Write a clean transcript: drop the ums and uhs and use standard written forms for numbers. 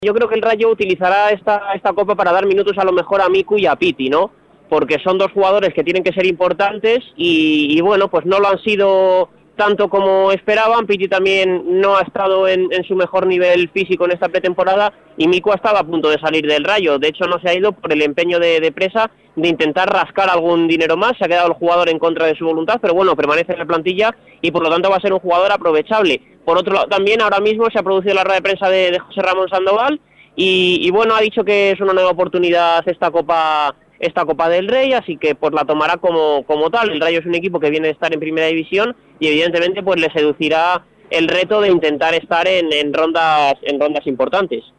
Yo creo que el Rayo utilizará esta Copa para dar minutos a lo mejor a Miku y a Piti, ¿no? Porque son dos jugadores que tienen que ser importantes y bueno, pues no lo han sido tanto como esperaban. Piti también no ha estado en su mejor nivel físico en esta pretemporada y Miku ha estado a punto de salir del Rayo. De hecho, no se ha ido por el empeño de Presa de intentar rascar algún dinero más. Se ha quedado el jugador en contra de su voluntad, pero bueno, permanece en la plantilla y por lo tanto va a ser un jugador aprovechable. Por otro lado, también ahora mismo se ha producido la rueda de prensa de José Ramón Sandoval y bueno, ha dicho que es una nueva oportunidad esta Copa del Rey, así que pues la tomará como tal. El Rayo es un equipo que viene a estar en primera división y evidentemente pues le seducirá el reto de intentar estar en rondas importantes.